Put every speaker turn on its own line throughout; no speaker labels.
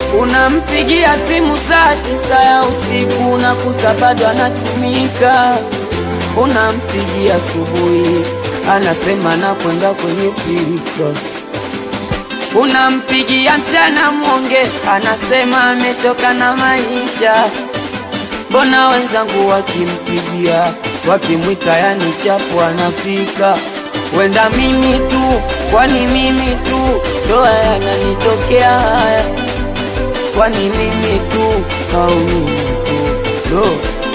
Unampigia simu saa 9 ya usiku unakuta bado anatumika. Unampigia asubuhi anasema nakwenda kwenye pilika. Unampigia mchana mwonge anasema amechoka na maisha. Mbona wenzangu wakimpigia wakimwita yani chapu anafika. Wenda mimi tu, kwani mimi tu ndo yananitokea haya? Kwani mimi tu au mimi tu ndo?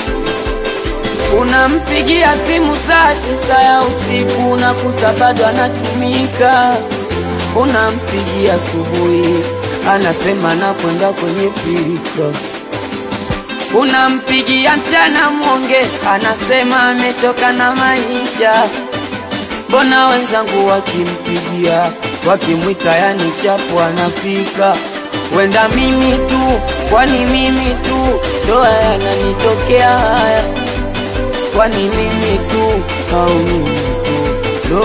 Unampigia simu saa 9 ya usiku unakuta bado anatumika. Unampigia asubuhi anasema nakwenda kwenye pilika. Unampigia mchana mwonge anasema amechoka na maisha. Mbona wenzangu wakimpigia wakimwita yani chapu anafika. Wenda mimi tu, kwani mimi tu ndo yananitokea haya? Kwani mimi tu au mimi tu ndo?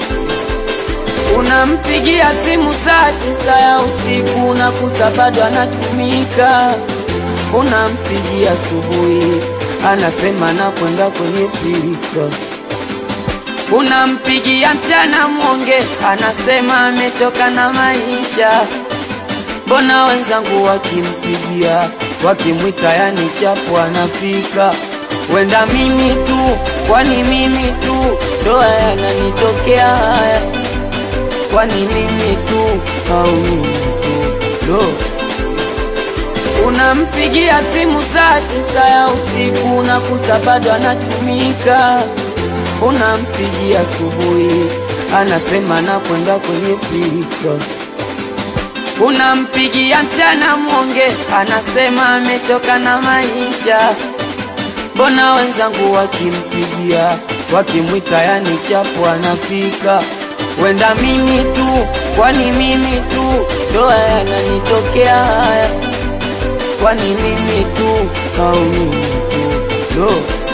Unampigia simu saa 9 ya usiku unakuta bado anatumika. Unampigia asubuhi anasema nakwenda kwenye pilika. Unampigia mchana mwonge anasema amechoka na maisha. Mbona wenzangu wakimpigia wakimwita yani chapu anafika. Wenda mimi tu, kwani mimi tu ndo yananitokea haya? Kwani mimi tu au mimi tu ndo? Unampigia simu saa 9 ya usiku unakuta bado anatumika. Unampigia asubuhi anasema nakwenda kwenye pilika. Unampigia mchana mwonge anasema amechoka na maisha. Mbona wenzangu wakimpigia wakimwita yani chapu anafika. Wenda mimi tu, kwani mimi tu ndo yananitokea haya? Kwani mimi tu au mimi tu ndo?